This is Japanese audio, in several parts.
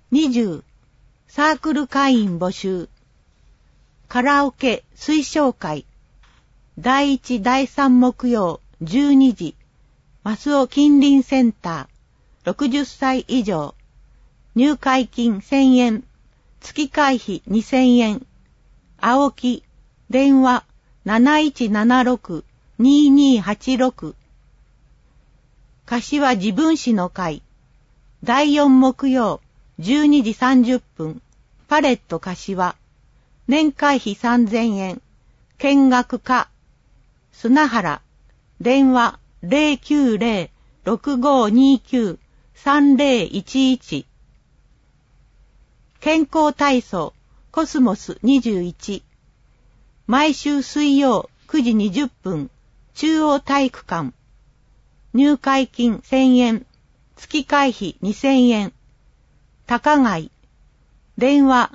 20、サークル会員募集。カラオケ推奨会。第1、第3木曜12時。マスオ近隣センター。60歳以上。入会金1000円。月会費2000円。青木。電話7176-2286。柏自分史の会。第4木曜12時30分。パレット柏。年会費3000円。見学課。砂原。電話090-6529-3011。健康体操。コスモス21。毎週水曜9時20分。中央体育館。入会金1000円。月会費2000円。高貝。電話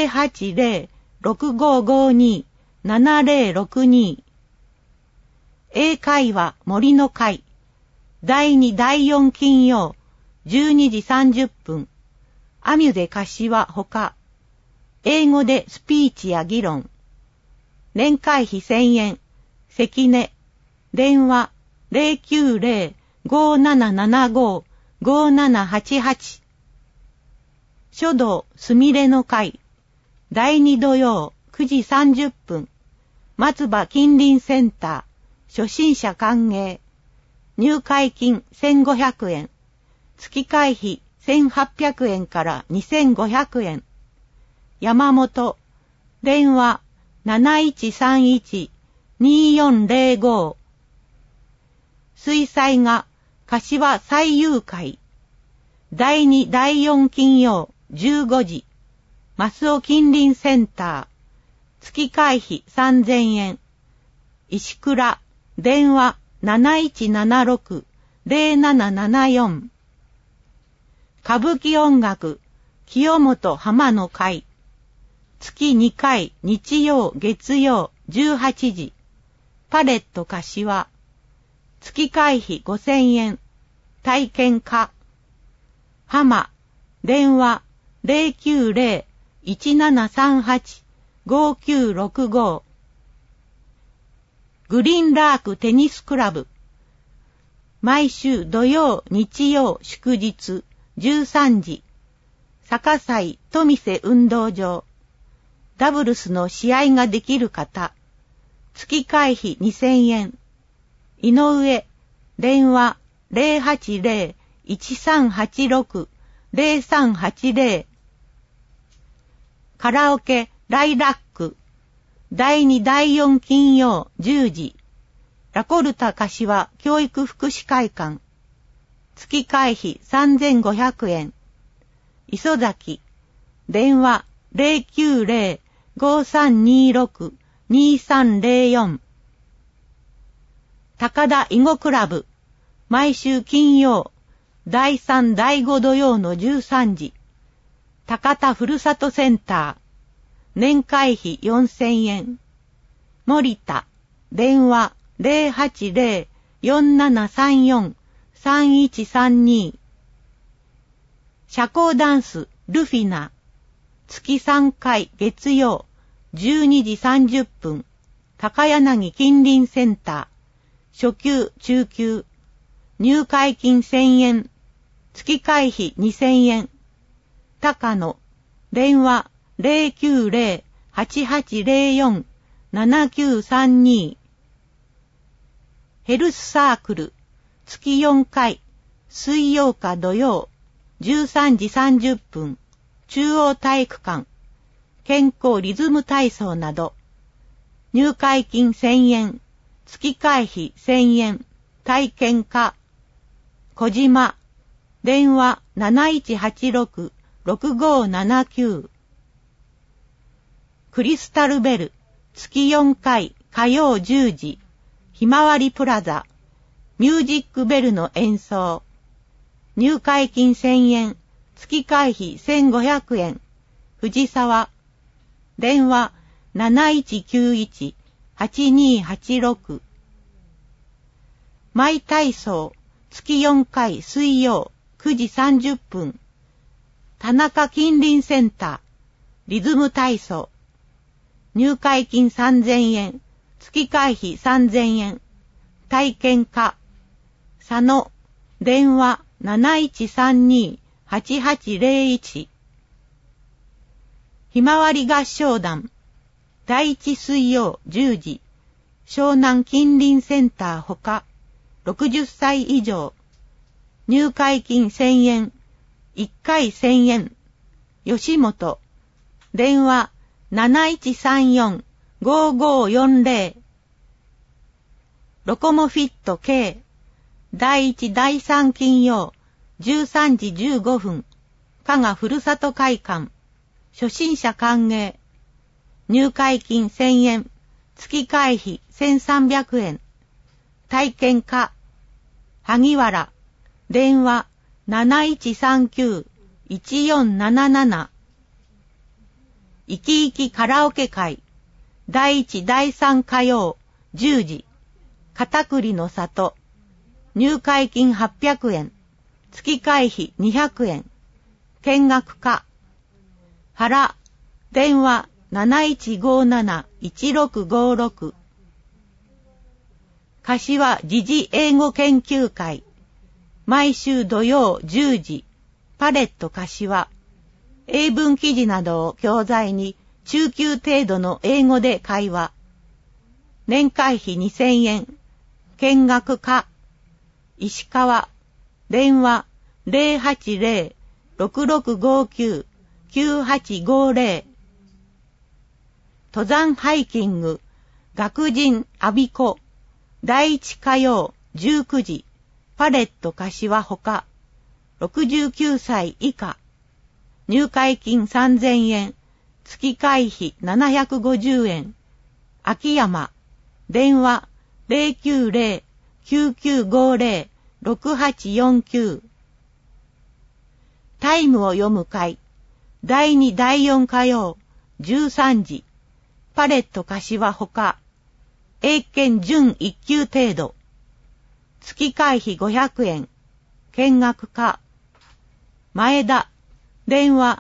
080-6552-7062。英会話森の会。第2第4金曜12時30分。アミュで柏ほか。英語でスピーチや議論。年会費1000円。関根。電話090-5775-5788。書道すみれの会。第2土曜9時30分。松葉近隣センター。初心者歓迎。入会金1500円。月会費1800円から2500円。山本。電話7131-2405。水彩画柏最遊会。第2第4金曜15時。マスオ近隣センター。月会費3000円。石倉。電話7176-0774。歌舞伎音楽清本浜の会。月2回日曜月曜18時。パレット柏。月会費5000円。体験課。浜。電話090-1738-5965。グリーンラークテニスクラブ。毎週土曜日曜祝日13時。坂西富瀬運動場。ダブルスの試合ができる方。月会費2000円。井上。電話080-1386-0380。カラオケライラック。第2第4金曜10時。ラコルタ柏教育福祉会館。月会費3500円。磯崎。電話090-5326-2304。高田囲碁クラブ。毎週金曜。第3第5土曜の13時。高田ふるさとセンター。年会費4000円。森田。電話080-4734-3132。社交ダンスルフィナ。月3回月曜12時30分。高柳近隣センター。初級中級。入会金1000円。月会費2000円。高野。電話090-8804-7932。ヘルスサークル。月4回。水曜か土曜。13時30分。中央体育館。健康リズム体操など。入会金1000円。月会費1000円。体験課。小島。電話7186-6579。クリスタルベル。月4回火曜10時。ひまわりプラザ。ミュージックベルの演奏。入会金1000円。月会費1500円。藤沢。電話7191-8286。マイ体操。月4回水曜9時30分。 田中近隣センター、リズム体操。入会金3000円、月会費3000円。体験家、佐野、電話7132-8801。ひまわり合唱団、第1水曜10時、湘南近隣センターほか、60歳以上。入会金1000円、1回1000円。吉本、電話7134-5540。ロコモフィット K、第1第3金曜、13時15分、加賀ふるさと会館、初心者歓迎。入会金1000円、月会費1300円。体験家、萩原、電話7139-1477。いきいきカラオケ会、第1第3火曜、10時、片栗の里。入会金800円、月会費200円。見学家、原、電話7157-1656。柏時事英語研究会、毎週土曜10時、パレット柏。英文記事などを教材に中級程度の英語で会話。年会費2000円。見学家、石川、電話080-6659-9850。登山ハイキング、学人阿鼻子、第1火曜19時、パレット柏ほか、69歳以下。入会金3000円、月会費750円。秋山、電話090-9950-6849。タイムを読む会、第2第4火曜、13時、パレット柏ほか、英検準1級程度。月会費500円。見学家、前田、電話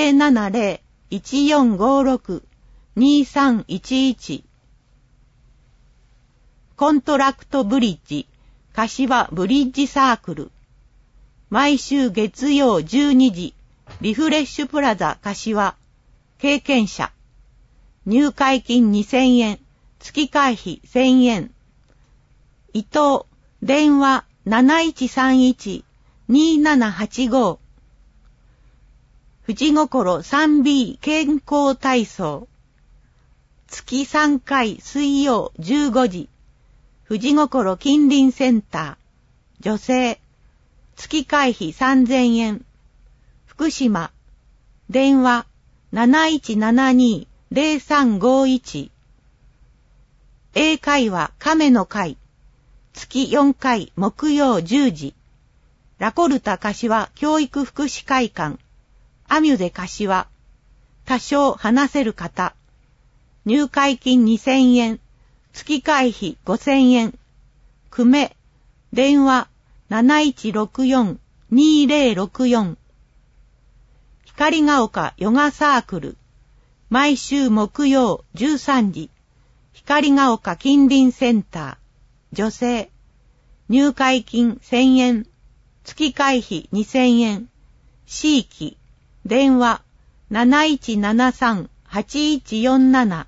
070-1456-2311。コントラクトブリッジ、柏ブリッジサークル。毎週月曜12時、リフレッシュプラザ柏。経験者。入会金2000円、月会費1000円。伊藤、電話7131-2785。富士心 3B 健康体操。月3回水曜15時。富士心近隣センター。女性。月会費3000円。福島。電話7172-0351。英会話亀の会。月4回木曜10時。ラコルタ柏教育福祉会館。アミュゼ柏。多少話せる方。入会金2000円。月会費5000円。久米。電話7164-2064。光が丘ヨガサークル。毎週木曜13時。光が丘近隣センター。女性。入会金1000円。月会費2000円。地域。電話7173-8147。